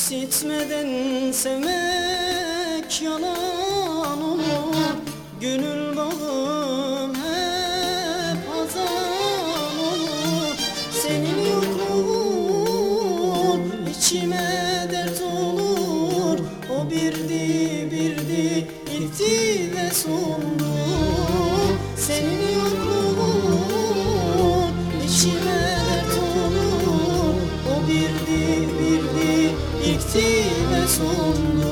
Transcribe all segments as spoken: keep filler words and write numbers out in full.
İsitmeden sevmek yalan olur. Gönül bağım hep hazan olur. Senin yokluğun içime dert olur. O birdi birdi gitti ve sondu. Senin yokluğun içime dert olur. O birdi birdi gitti ve sondu.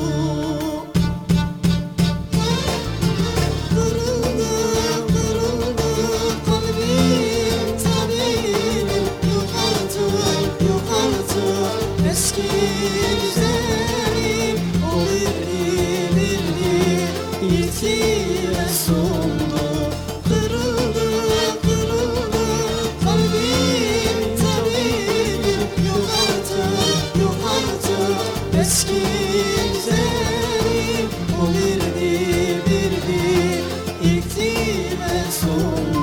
Kırıldı, kırıldı kalbim, tabim. Yok artık, yok artık eski güzelim. O birdi, birdi gitti ve sondu. Kırıldı, kırıldı kalbim, tabim. Yok artık, yok artık eski güzelim. O birdi, birdi gitti ve sondu.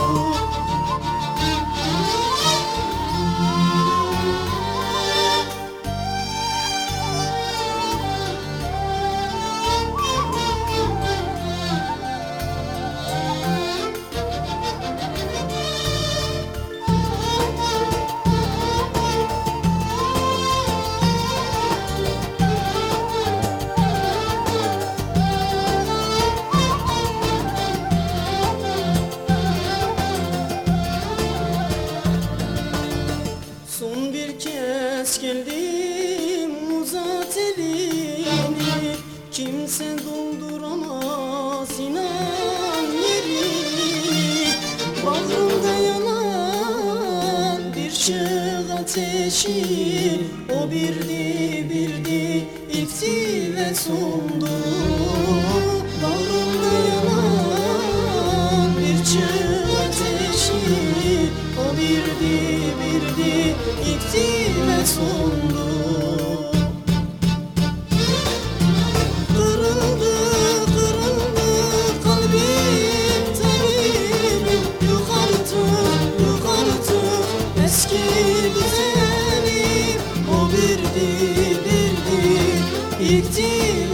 Son bir kez geldim, uzat elini. Kimse dolduramaz inan yerini. Bağrımda yanan bir çığ ateşi. O birdi birdi gitti ve sondu. Bağrımda yanan bir çığ ateşi. O birdi birdi gitti ve sondu. Kırıldı, kırıldı kalbim, tabibim. Yok artık, yok artık eski güzelim. O birdi, birdi gitti